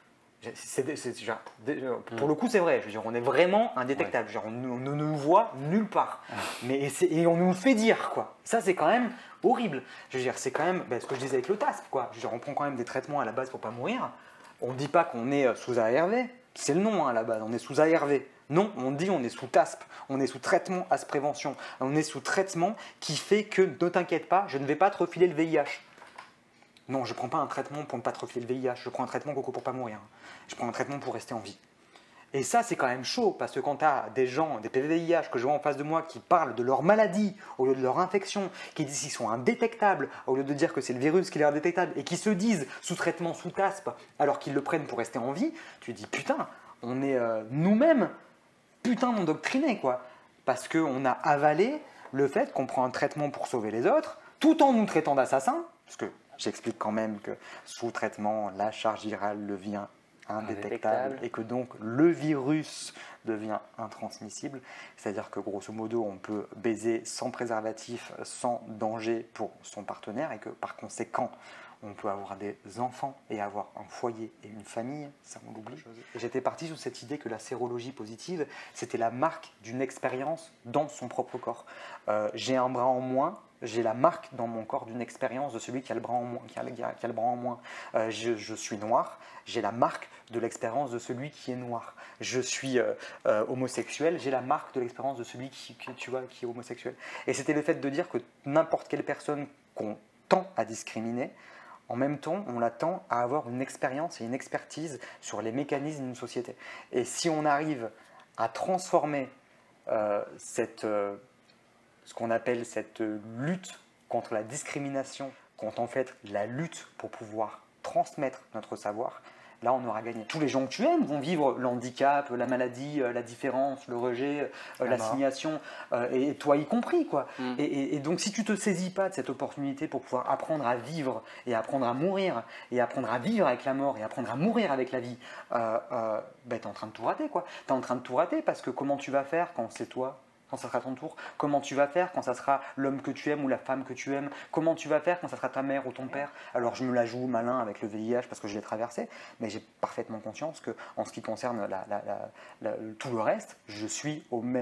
Pour le coup, c'est vrai. Je veux dire, on est vraiment indétectable. Genre, on ne nous voit nulle part. Et on nous le fait dire, quoi. Ça, c'est quand même horrible. Je veux dire, c'est quand même ce que je disais avec le TASP, quoi. Je veux dire, on prend quand même des traitements à la base pour pas mourir. On ne dit pas qu'on est sous ARV. C'est le nom à la base, on est sous ARV. Non, on dit on est sous TASP, on est sous traitement AS prévention. On est sous traitement qui fait que, ne t'inquiète pas, je ne vais pas te refiler le VIH. Non, je ne prends pas un traitement pour ne pas te refiler le VIH, je prends un traitement pour pas mourir. Je prends un traitement pour rester en vie. Et ça, c'est quand même chaud, parce que quand tu as des gens, des PVVIH que je vois en face de moi qui parlent de leur maladie au lieu de leur infection, qui disent qu'ils sont indétectables au lieu de dire que c'est le virus qui est indétectable, et qui se disent sous traitement, sous TASP, alors qu'ils le prennent pour rester en vie, tu te dis putain, on est nous-mêmes putain endoctrinés, quoi. Parce qu'on a avalé le fait qu'on prend un traitement pour sauver les autres, tout en nous traitant d'assassins, parce que J'explique quand même que sous traitement, la charge virale devient indétectable et que donc le virus devient intransmissible. C'est-à-dire que grosso modo, on peut baiser sans préservatif, sans danger pour son partenaire et que par conséquent, on peut avoir des enfants et avoir un foyer et une famille, ça on l'oublie. J'étais parti sur cette idée que la sérologie positive, c'était la marque d'une expérience dans son propre corps. J'ai un bras en moins, j'ai la marque dans mon corps d'une expérience de celui qui a le bras en moins. Qui a le bras en moins. Je suis noir, j'ai la marque de l'expérience de celui qui est noir. Je suis homosexuel, j'ai la marque de l'expérience de celui qui est homosexuel. Et c'était le fait de dire que n'importe quelle personne qu'on tend à discriminer, en même temps, on l'attend à avoir une expérience et une expertise sur les mécanismes d'une société. Et si on arrive à transformer ce qu'on appelle cette lutte contre la discrimination, contre en fait la lutte pour pouvoir transmettre notre savoir, là on aura gagné. Tous les gens que tu aimes vont vivre le handicap, la maladie, la différence, le rejet, l'assignation, et toi y compris, quoi. Et donc si tu te saisis pas de cette opportunité pour pouvoir apprendre à vivre et apprendre à mourir et apprendre à vivre avec la mort et apprendre à mourir avec la vie, ben, tu es en train de tout rater, quoi. Tu es en train de tout rater parce que comment tu vas faire quand c'est toi, quand ça sera ton tour? Comment tu vas faire quand ça sera l'homme que tu aimes ou la femme que tu aimes? Comment tu vas faire quand ça sera ta mère ou ton père? Alors je me la joue malin avec le VIH parce que je l'ai traversé, mais j'ai parfaitement conscience que en ce qui concerne tout le reste, je suis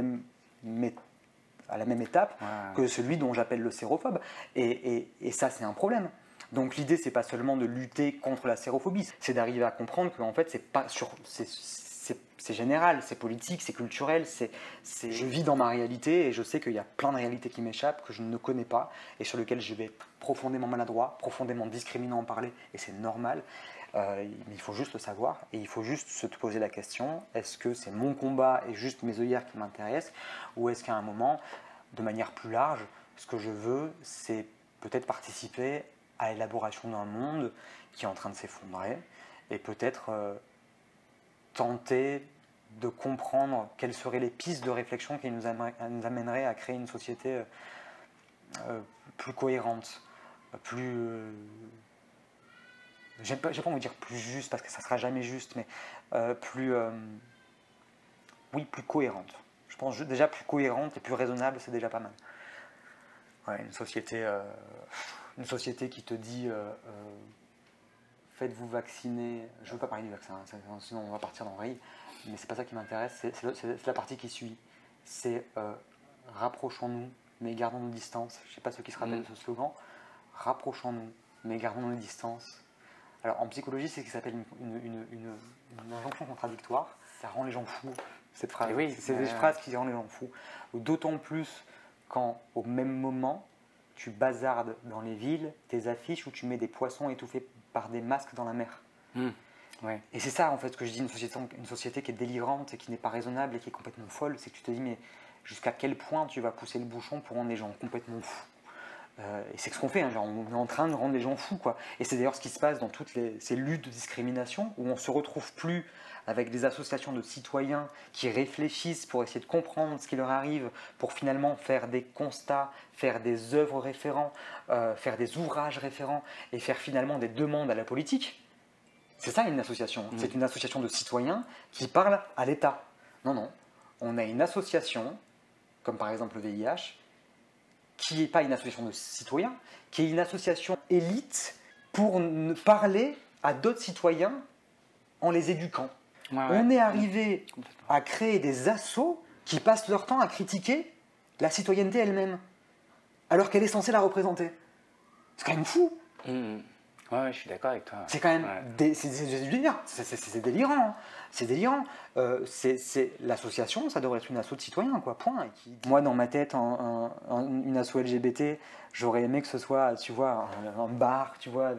à la même étape que celui dont j'appelle le sérophobe. Et ça, c'est un problème. Donc l'idée, c'est pas seulement de lutter contre la sérophobie, c'est d'arriver à comprendre que en fait, c'est général, c'est politique, c'est culturel, je vis dans ma réalité et je sais qu'il y a plein de réalités qui m'échappent, que je ne connais pas et sur lesquelles je vais être profondément maladroit, profondément discriminant à en parler et c'est normal. Mais il faut juste le savoir et il faut juste se poser la question, est-ce que c'est mon combat et juste mes œillères qui m'intéressent ou est-ce qu'à un moment, de manière plus large, ce que je veux, c'est peut-être participer à l'élaboration d'un monde qui est en train de s'effondrer et peut-être tenter de comprendre quelles seraient les pistes de réflexion qui nous amèneraient à créer une société plus cohérente, plus... j'ai pas envie de dire plus juste parce que ça sera jamais juste, mais plus cohérente. Je pense déjà plus cohérente et plus raisonnable, c'est déjà pas mal. Ouais, une société qui te dit faites-vous vacciner. Je ne veux pas parler du vaccin, sinon on va partir dans le rail, mais c'est pas ça qui m'intéresse, c'est la partie qui suit. C'est rapprochons-nous, mais gardons nos distances. Je ne sais pas ceux qui se rappellent de ce slogan. Rapprochons-nous, mais gardons nos distances. Alors en psychologie, c'est ce qui s'appelle une injonction contradictoire. Ça rend les gens fous, cette phrase. C'est des phrases qui rendent les gens fous. D'autant plus quand, au même moment, tu bazardes dans les villes tes affiches où tu mets des poissons étouffés par des masques dans la mer. Ouais. Et c'est ça, en fait, ce que je dis, une société qui est délirante et qui n'est pas raisonnable et qui est complètement folle, c'est que tu te dis, mais jusqu'à quel point tu vas pousser le bouchon pour rendre les gens complètement fous? Et c'est ce qu'on fait, hein, genre on est en train de rendre les gens fous, quoi. Et c'est d'ailleurs ce qui se passe dans toutes ces luttes de discrimination, où on ne se retrouve plus avec des associations de citoyens qui réfléchissent pour essayer de comprendre ce qui leur arrive, pour finalement faire des constats, faire des œuvres référents, faire des ouvrages référents, et faire finalement des demandes à la politique. C'est ça une association, c'est une association de citoyens qui parlent à l'État. Non, on a une association, comme par exemple le VIH, qui n'est pas une association de citoyens, qui est une association élite pour parler à d'autres citoyens en les éduquant. On est arrivé à créer des assos qui passent leur temps à critiquer la citoyenneté elle-même, alors qu'elle est censée la représenter. C'est quand même fou. Ouais, je suis d'accord avec toi. C'est quand même c'est délirant. C'est délirant. Hein. C'est délirant. L'association, ça devrait être une asso de citoyens, quoi. Point. Moi, dans ma tête, une asso LGBT, j'aurais aimé que ce soit, tu vois, un bar, tu vois,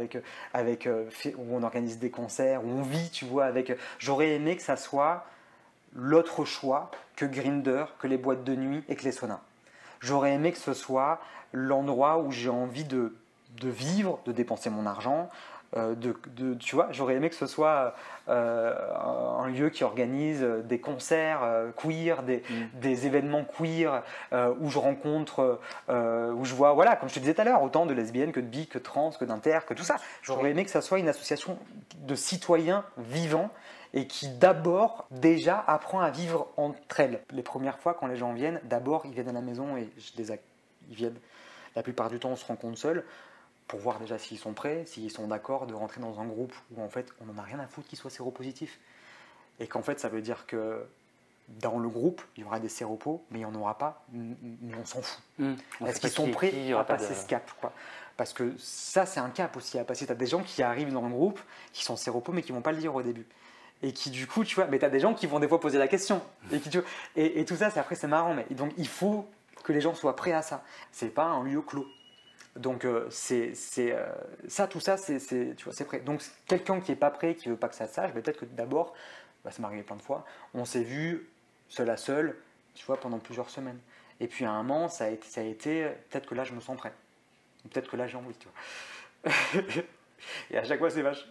où on organise des concerts, où on vit, tu vois, J'aurais aimé que ça soit l'autre choix que Grindr, que les boîtes de nuit et que les saunas. J'aurais aimé que ce soit l'endroit où j'ai envie de vivre, de dépenser mon argent, tu vois, j'aurais aimé que ce soit un lieu qui organise des concerts queer, des événements queer, où je rencontre, où je vois, voilà, comme je te disais tout à l'heure, autant de lesbiennes que de bi, que de trans, que d'inter, que tout ça. J'aurais aimé que ça soit une association de citoyens vivants et qui d'abord déjà apprend à vivre entre elles. Les premières fois quand les gens viennent, d'abord ils viennent à la maison et ils viennent. La plupart du temps on se rencontre seul pour voir déjà s'ils sont prêts, s'ils sont d'accord de rentrer dans un groupe où en fait on n'en a rien à foutre qu'ils soient séropositifs. Et qu'en fait ça veut dire que dans le groupe il y aura des séropos mais il n'y en aura pas, mais on s'en fout. Est-ce qu'ils sont prêts à passer ce cap quoi. Parce que ça c'est un cap aussi à passer. Tu as des gens qui arrivent dans le groupe qui sont séropos mais qui ne vont pas le dire au début. Et qui du coup, tu vois, mais tu as des gens qui vont des fois poser la question. Et tout ça, après c'est marrant. Mais donc il faut que les gens soient prêts à ça. C'est pas un lieu clos. Donc ça, tout ça, tu vois, c'est prêt. Donc quelqu'un qui est pas prêt, qui veut pas que ça se sache, peut-être que d'abord, ça m'est arrivé plein de fois, on s'est vu seul à seul, tu vois, pendant plusieurs semaines. Et puis à un moment, ça a été peut-être que là je me sens prêt. Peut-être que là j'ai envie, tu vois. Et à chaque fois c'est vache.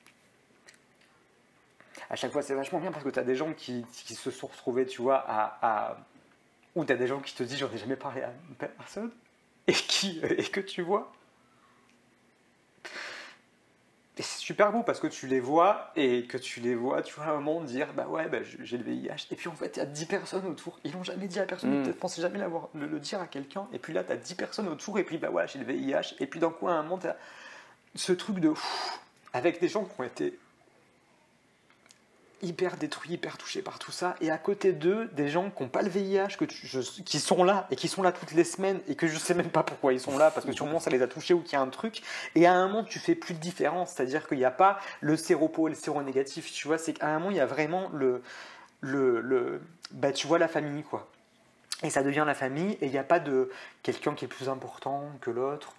À chaque fois, c'est vachement bien parce que tu as des gens qui se sont retrouvés, tu vois, ou tu as des gens qui te disent j'en ai jamais parlé à personne et que tu vois. Et c'est super beau parce que tu les vois et que tu vois à un moment dire bah ouais, bah, j'ai le VIH. Et puis en fait, il y a 10 personnes autour. Ils l'ont jamais dit à personne, ils ne pensaient jamais le dire à quelqu'un. Et puis là, tu as 10 personnes autour et puis bah ouais, j'ai le VIH. Et puis d'un coup, à un moment, tu as ce truc de avec des gens qui ont été hyper détruits, hyper touchés par tout ça, et à côté d'eux, des gens qui n'ont pas le VIH, qui sont là, et qui sont là toutes les semaines, et que je sais même pas pourquoi ils sont là, parce que sûrement ça les a touchés ou qu'il y a un truc, et à un moment tu fais plus de différence, c'est-à-dire qu'il n'y a pas le séropo et le séronégatif, tu vois, c'est qu'à un moment il y a vraiment bah, tu vois la famille, quoi. Et ça devient la famille, et il n'y a pas de quelqu'un qui est plus important que l'autre,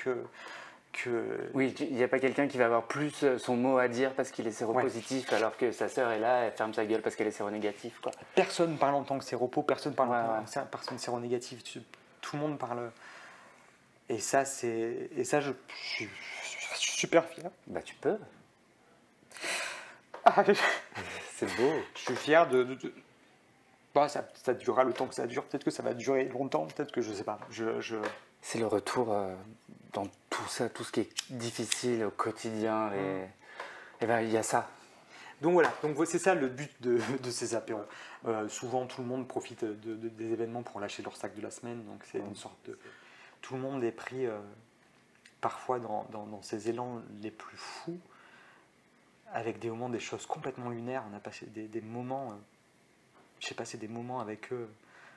Oui, il n'y a pas quelqu'un qui va avoir plus son mot à dire parce qu'il est séropositif, alors que sa sœur est là, elle ferme sa gueule parce qu'elle est séronégative, quoi. Personne parle en tant que séropo, personne parle en tant que personne séronégative. Tout le monde parle. Et ça, je suis super fier. Bah tu peux. C'est beau. Je suis fier de... Bah, ça durera le temps que ça dure. Peut-être que ça va durer longtemps. Peut-être que je sais pas. C'est le retour dans tout ça, tout ce qui est difficile au quotidien. Et ben il y a ça. Donc voilà, c'est ça le but de ces apéros. Souvent tout le monde profite des événements pour lâcher leur sac de la semaine. Donc c'est une sorte de... Tout le monde est pris parfois dans ces élans les plus fous, avec des moments, des choses complètement lunaires. On a passé des moments, j'ai passé des moments avec eux,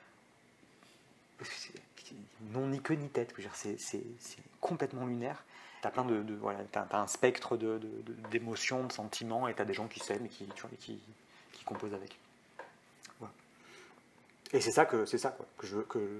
non ni queue ni tête, c'est complètement lunaire. T'as plein voilà, t'as un spectre d'émotions, de sentiments, et t'as des gens qui s'aiment et qui composent avec. Voilà. Et c'est ça que je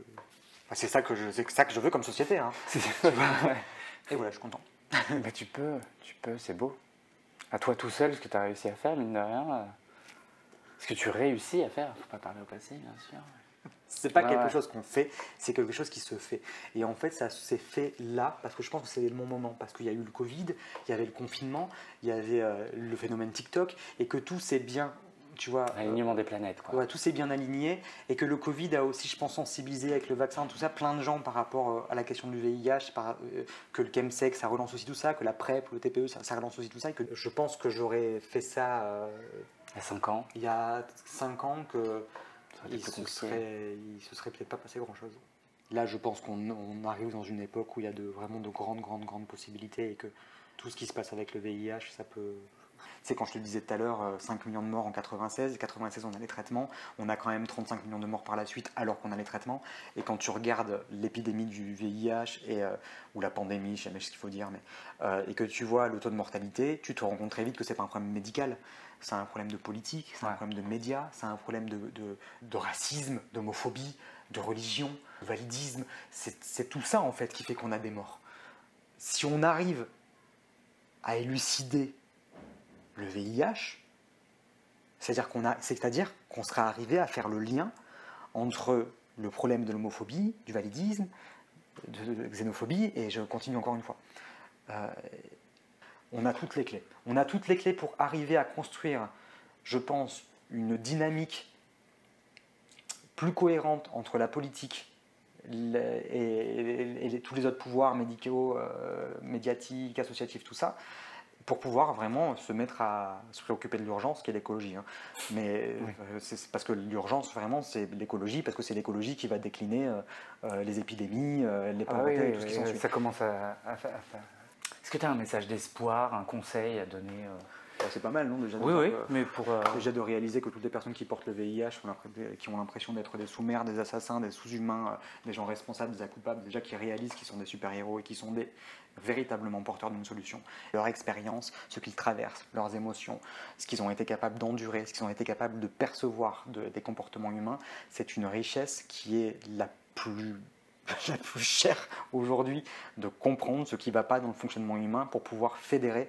veux comme société. Hein. Et voilà, je suis content. Bah, tu peux, c'est beau. À toi tout seul, ce que tu as réussi à faire, mine de rien. Ce que tu réussis à faire, faut pas parler au passé, bien sûr. C'est pas quelque chose qu'on fait, c'est quelque chose qui se fait. Et en fait, ça s'est fait là, parce que je pense que c'est le bon moment. Parce qu'il y a eu le Covid, il y avait le confinement, il y avait le phénomène TikTok, et que tout s'est bien, tu vois... Alignement des planètes, quoi. Ouais, tout s'est bien aligné, et que le Covid a aussi, je pense, sensibilisé avec le vaccin, tout ça, plein de gens par rapport à la question du VIH, que le chemsex, ça relance aussi tout ça, que la PrEP, le TPE, ça relance aussi tout ça, et que je pense que j'aurais fait ça... il y a 5 ans. Il y a 5 ans que... il se serait peut-être pas passé grand-chose. Là, je pense qu'on arrive dans une époque où il y a vraiment de grandes possibilités et que tout ce qui se passe avec le VIH, ça peut... Tu sais, quand je te le disais tout à l'heure, 5 millions de morts en 96, 96 on a les traitements, on a quand même 35 millions de morts par la suite alors qu'on a les traitements. Et quand tu regardes l'épidémie du VIH ou la pandémie, je sais jamais ce qu'il faut dire, et que tu vois le taux de mortalité, tu te rends compte très vite que c'est pas un problème médical. C'est un problème de politique, c'est un problème de médias, c'est un problème de racisme, d'homophobie, de religion, de validisme. C'est tout ça en fait qui fait qu'on a des morts. Si on arrive à élucider le VIH, c'est-à-dire qu'on sera arrivé à faire le lien entre le problème de l'homophobie, du validisme, de la xénophobie, et je continue encore une fois. On a toutes les clés. On a toutes les clés pour arriver à construire, je pense, une dynamique plus cohérente entre la politique et tous les autres pouvoirs médicaux, médiatiques, associatifs, tout ça, pour pouvoir vraiment se mettre à se préoccuper de l'urgence qui est l'écologie. Hein. Mais c'est parce que l'urgence, vraiment, c'est l'écologie, parce que c'est l'écologie qui va décliner les épidémies, les pauvretés, et tout ce qui s'ensuit. Ça commence à faire. Est-ce que tu as un message d'espoir, un conseil à donner C'est pas mal, non, déjà, mais pour... déjà de réaliser que toutes les personnes qui portent le VIH, qui ont l'impression d'être des sous-mères, des assassins, des sous-humains, des gens responsables, des incoupables, déjà qui réalisent qu'ils sont des super-héros et qui sont véritablement porteurs d'une solution. Leur expérience, ce qu'ils traversent, leurs émotions, ce qu'ils ont été capables d'endurer, ce qu'ils ont été capables de percevoir des comportements humains, c'est une richesse qui est la plus chère aujourd'hui, de comprendre ce qui ne va pas dans le fonctionnement humain pour pouvoir fédérer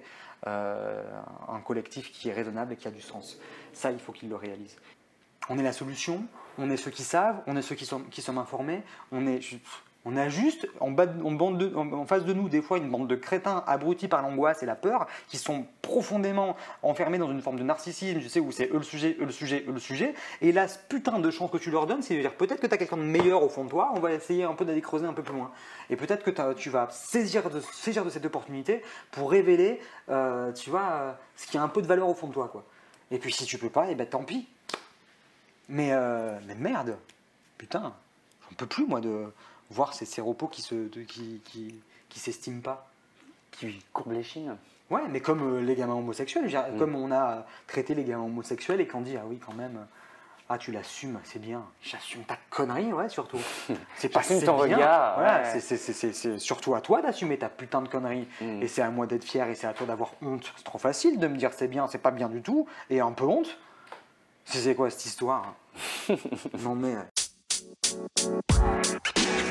un collectif qui est raisonnable et qui a du sens. Ça, il faut qu'ils le réalisent. On est la solution, on est ceux qui savent, on est ceux qui sont informés, on a juste en face de nous des fois une bande de crétins abrutis par l'angoisse et la peur qui sont profondément enfermés dans une forme de narcissisme, tu sais, où c'est eux le sujet, eux le sujet, eux le sujet. Et là, ce putain de chance que tu leur donnes, c'est de dire peut-être que tu as quelqu'un de meilleur au fond de toi, on va essayer un peu d'aller creuser un peu plus loin. Et peut-être que tu vas saisir de cette opportunité pour révéler, ce qui a un peu de valeur au fond de toi, quoi. Et puis si tu peux pas, et ben tant pis. Mais merde, putain, j'en peux plus moi de voir ces séropos qui s'estiment pas. Qui courbent les chines. Ouais, mais comme les gamins homosexuels, comme on a traité les gamins homosexuels et qu'on dit, ah oui, quand même, ah tu l'assumes, c'est bien. J'assume ta connerie, ouais, surtout. C'est pas ton regard. Voilà, ouais. c'est surtout à toi d'assumer ta putain de connerie. Et c'est à moi d'être fier et c'est à toi d'avoir honte. C'est trop facile de me dire c'est bien, c'est pas bien du tout, et un peu honte. C'est quoi cette histoire? Non mais...